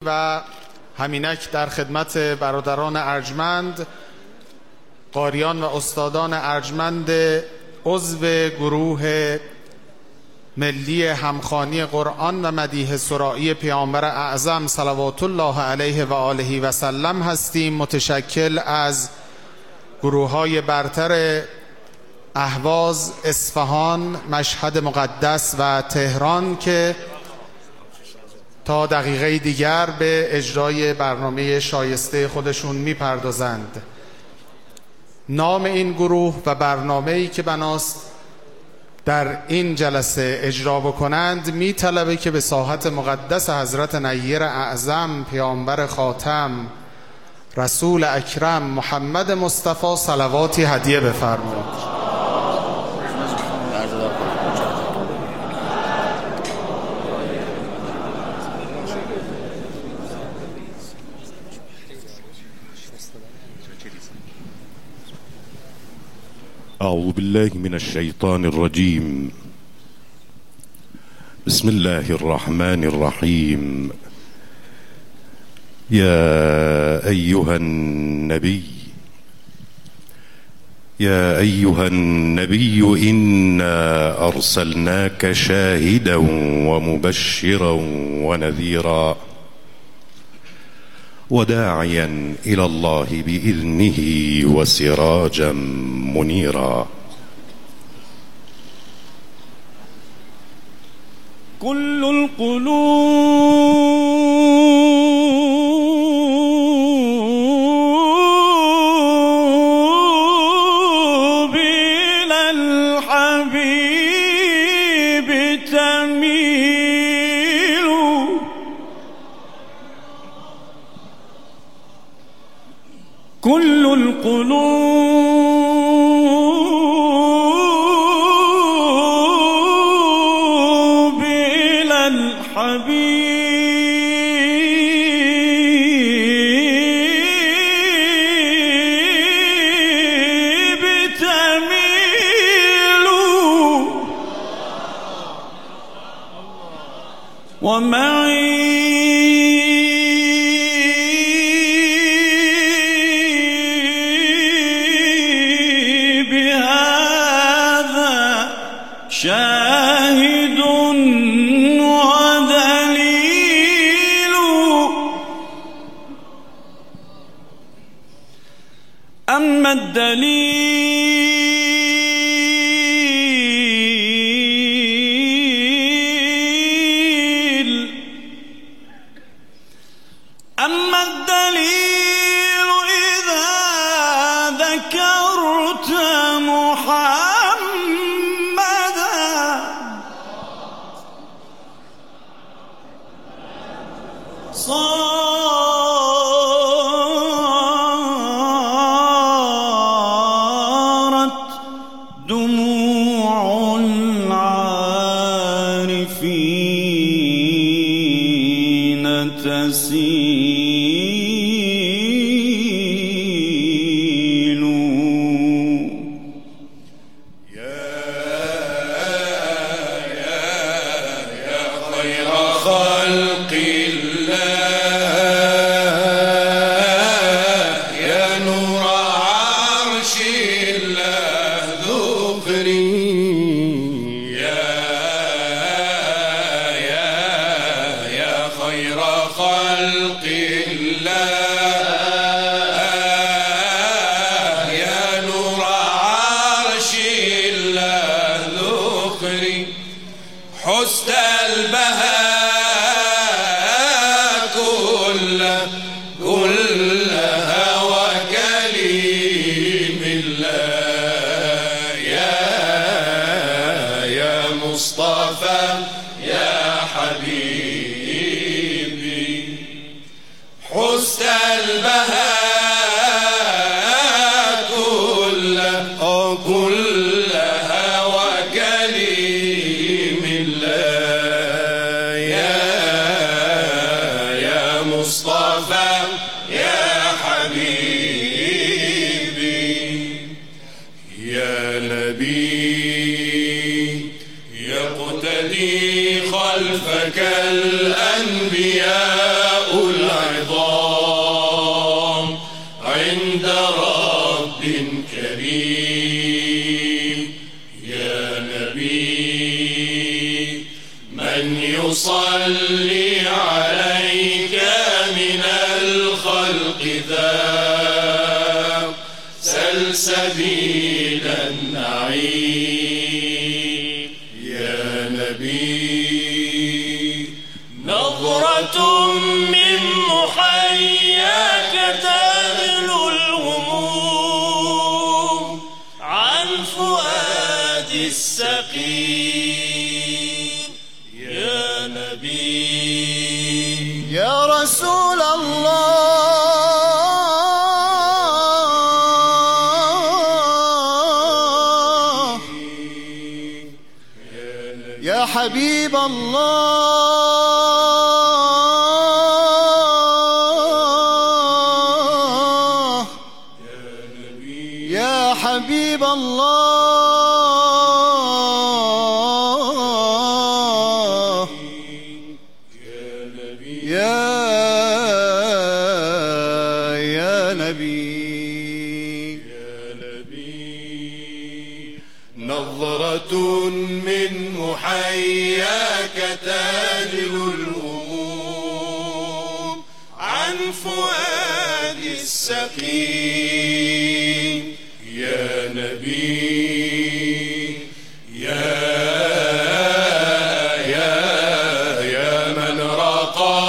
و همینک در خدمت برادران ارجمند، قاریان و استادان ارجمند عضو گروه ملی همخوانی قرآن و مدیح سرائی پیامبر اعظم صلوات الله علیه و آله و سلم هستیم، متشکل از گروه‌های برتر اهواز، اصفهان، مشهد مقدس و تهران که تا دقیقه دیگر به اجرای برنامه شایسته خودشون میپردازند. نام این گروه و برنامه‌ای که بناست در این جلسه اجرا بکنند میطلبه که به ساحت مقدس حضرت نیر اعظم پیامبر خاتم رسول اکرم محمد مصطفی صلواتی هدیه بفرمایید. أعوذ بالله من الشيطان الرجيم. بسم الله الرحمن الرحيم. يا أيها النبي إنا أرسلناك شاهدا ومبشرا ونذيرا وداعيا إلى الله بإذنه وسراجا منيرا. كل القلوب إلى الحبيب تميل، كل القلوب إلى الحبيب تميل، ومعي شاهد ودليل. أما الدليل إذا ذكرت صارت دموع العارفين تسيل. يا خير خلق خلق الله يا نور عرش الله ذخري، حسن البهاء كلها وكليم الله يا مصطفى يا حبيبي، حسن البهاء كلها وكليم الله يا مصطفى يا حبيبي، يا نبي يقتدي خلق خلفك الأنبياء العظام عند رب كريم. يا نبي من يصلي عليك من الخلق ذا سلسبيل النعيم. يا نبي نظرة من محياك تغلو الهموم عن فؤاد السقيم. يا نبي يا رسول الله يا حبيب الله يا حبيب الله يا نبي نظرة من محياك تجلو الهموم عن فؤاد السقيم. يا نبي يا من رقى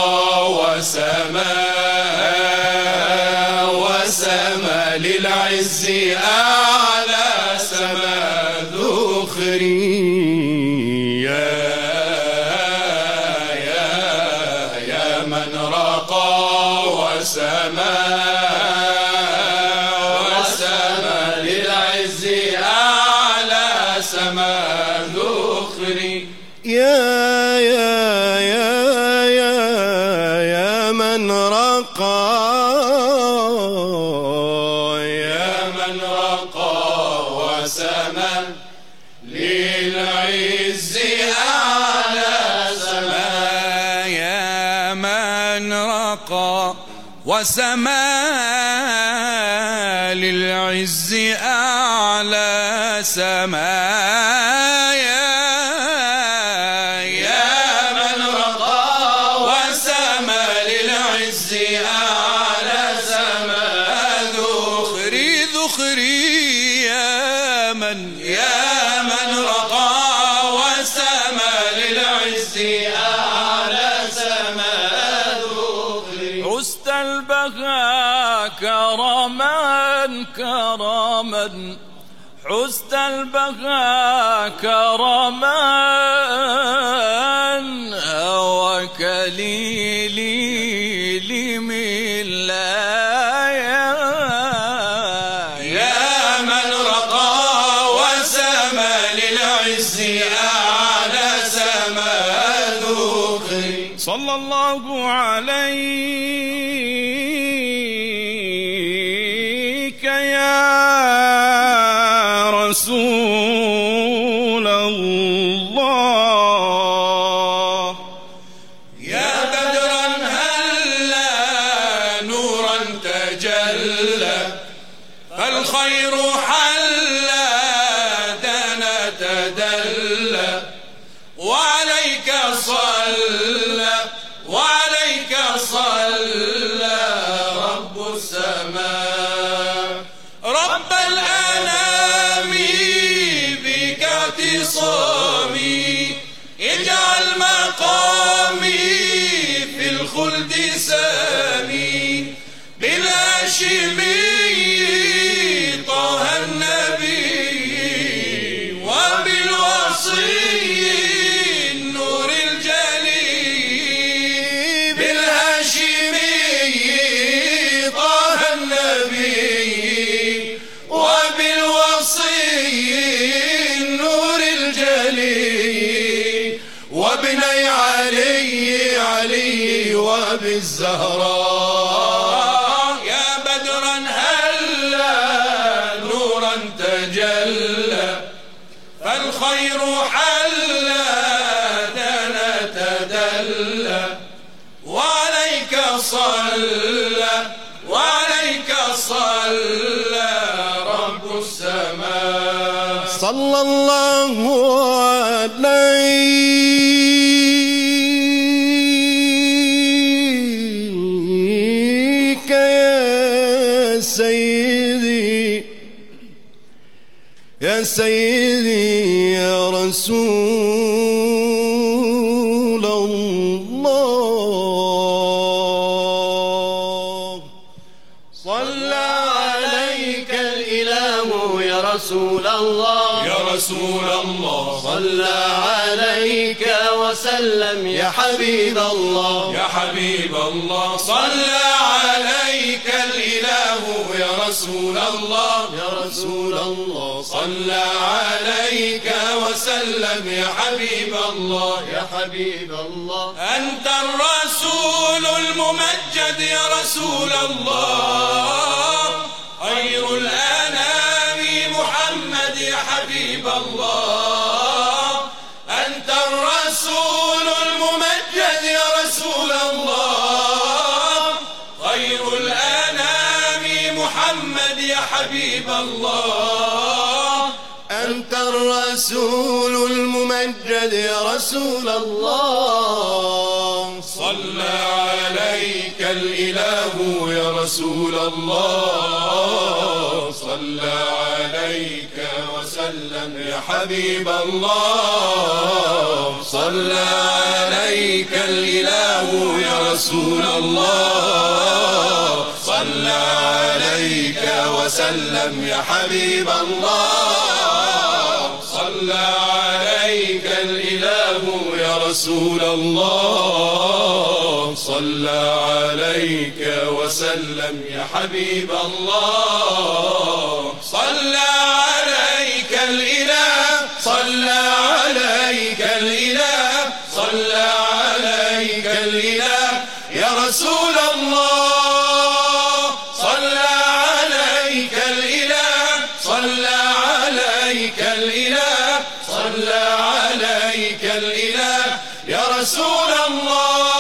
وسما للعز أعلى سما ذخري. يا من رقى وسما للعز أعلى سما ذخري. يا من رقى وسما للعز أعلى سما. يا من رقى وسما للعز أعلى سما. يا من رقى وسما للعز أعلى سما ذخري يا من رقى وسما للعز أعلى سما ذخري. عست البهاء كرما حست البهاء كرما وكليلي لملايا. يا من رقى وسما للعز أعلى سما ذخري. صلى الله عليك يا رسول الله. يا بدرا هلا نورا تجلى فالخير حلى دنا تدلى وعليك صلى رب السماء رب الأنام بك اعتصامي. اجعل مقامي في الخلد سامي بالهاشمي طه النبي وبالوصي النور الجليل. بالهاشمي طه النبي وبالوصي النور الجليل وابني علي وبالزهراء. يا بدرا هلا نورا تجلى فالخير حلى دنا صلى وعليك صلى رب السماء صلى الله عليك يا سيدي يا سيدي يا رسول الله صلى عليك الإله يا رسول الله يا رسول الله صلى عليك وسلم يا حبيب الله يا حبيب الله صلى عليك الإله يا رسول الله يا رسول الله صلى عليك وسلم يا حبيب الله يا حبيب الله أنت الرسول الممجد يا رسول الله خير الأنام محمد يا حبيب الله أنت الرسول الممجد يا رسول الله خير الأنام محمد يا حبيب الله أنت الرسول الممجد يا رسول الله صلى عليك الإله يا رسول الله صلى عليك وسلم يا حبيب الله صلى عليك الإله يا رسول الله صلى عليك وسلم يا حبيب الله صلى عليك الإله يا رسول الله صلى عليك وسلم يا حبيب الله صلى عليك الإله صلى عليك الإله صلى عليك الإله يا رسول الله صلى عليك الإله صلى عليك الإله صلى عليك الإله يا رسول الله.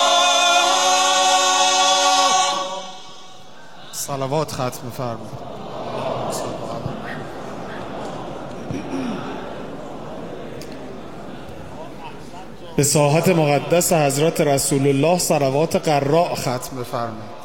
صلوات ختم فرمایید. به ساحت مقدس حضرت رسول الله صلوات قراء ختم فرمایید.